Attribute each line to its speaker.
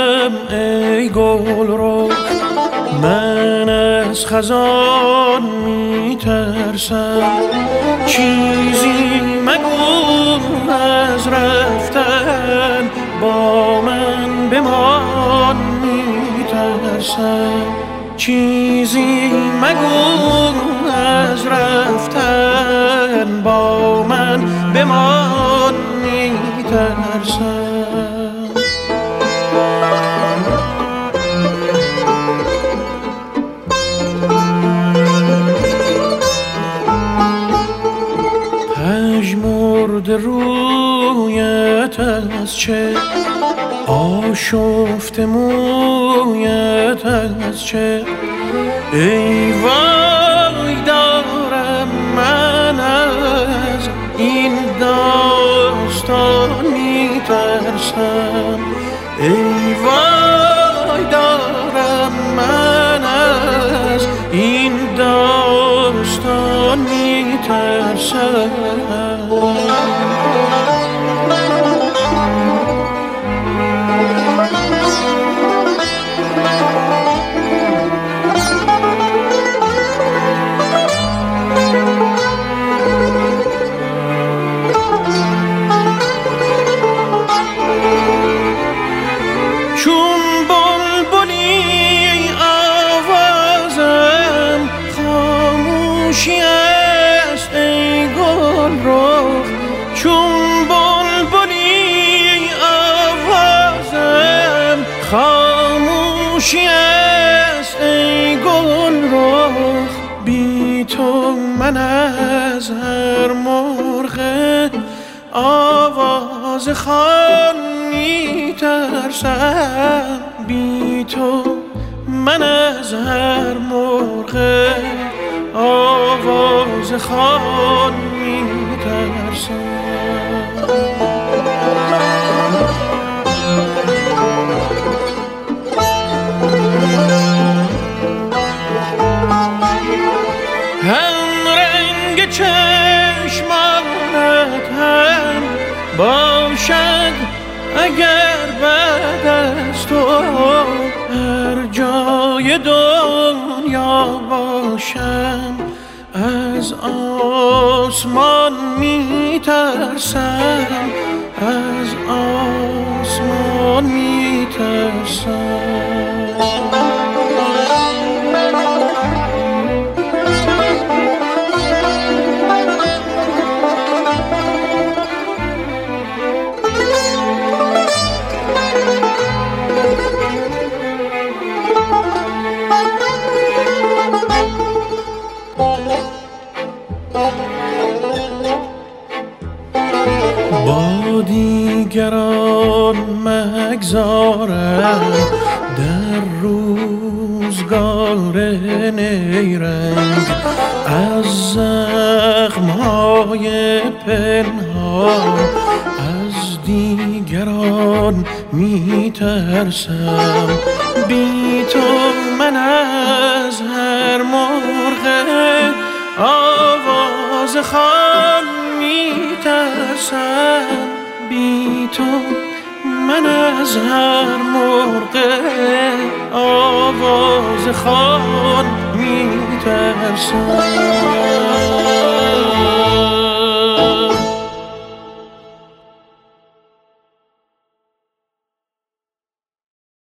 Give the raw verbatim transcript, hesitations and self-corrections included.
Speaker 1: ندارم ای گل رو، من از خزان میترسم. چیزی مگو از رفتن، با من بمان میترسم. چیزی مگو از رفتن، با من بمان میترسم. پژمرده رویت از چه، آشفته مویت از چه. ای وای دارم من از این داستان میترسم. ای وای دارم من از این داستان میترسم. چون بلبلی آوازم خاموشی است ای گل رخ. چون بلبلی آوازم خاموشی است ای گل رخ. بی تو من از هر مرغ آواز خوان میترسم. بی تو من از هر مرغ آواز خوان میترسم. هم رنگ چشمانت هم باشد اگر بعد از تو هر جای دنیا باشم، از آسمان میترسم. از آسمان میترسم. با دیگران مگذارم در روزگار نیرنگ، از زخمهای پنهان از دیگران میترسم. بی تو من از هر مرغ آواز خوان میترسم. بی تو من از هر مرغ آواز خوان میترسم.